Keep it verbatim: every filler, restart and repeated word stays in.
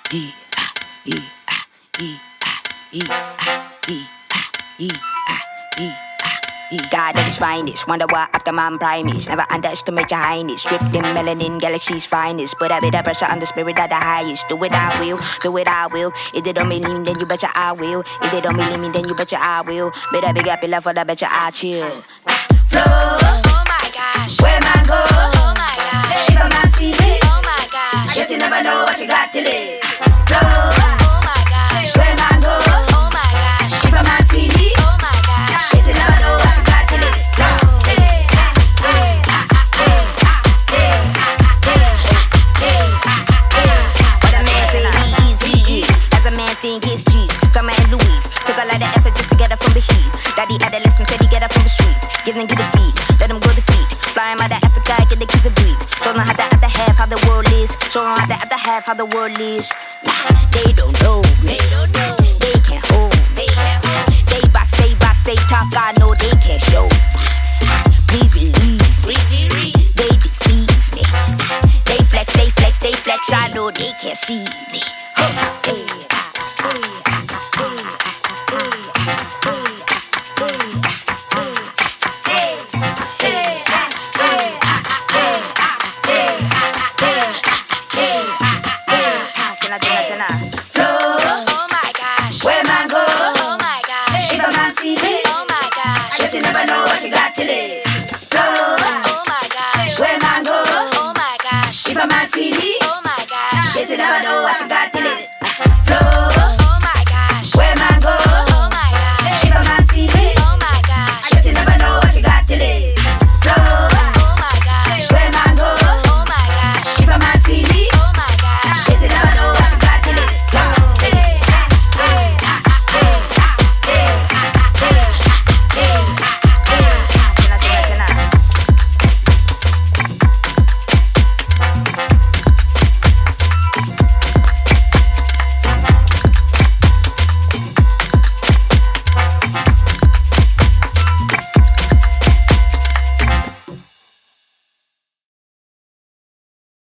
E, ah, E, ah, E, ah, E, ah, E, ah, E, ah, E, ah, E. God at his finest, wonder what Optimum Prime is. Never underestimate your highness. Stripped in melanin, galaxy's finest. Put a bit of pressure on the spirit of the highest. Do it, I will. Do it, I will. If they don't believe me, then you betcha I will. If they don't believe me, then you betcha I will. Better big up your love for the betcha I chill. Flow. Oh my gosh. Where man go? Oh my gosh. If a man see it, Oh my gosh. guess you never know what you got till it. Flow. Oh my gosh. Where man go? Oh my gosh. If a man see it, Oh my gosh. guess you never know what you got till it. What a man say he is, he is. As a man think it's G's. Thelma and Louise took a lot of effort just to get her from the heat. Daddy adolescent said he get her from the streets. Give them, get the feet, let them go to feet. Flying out of Africa, get the kids a breathe. Show them how the other half, how the world is. Show them how the other half, how the world is. Nah, they don't know me. They don't know. They can't hold me. They can't hold. They box, they box, they talk. I know they can't show. Please believe me. They deceive me. They flex, they flex, they flex. I know they can't see me.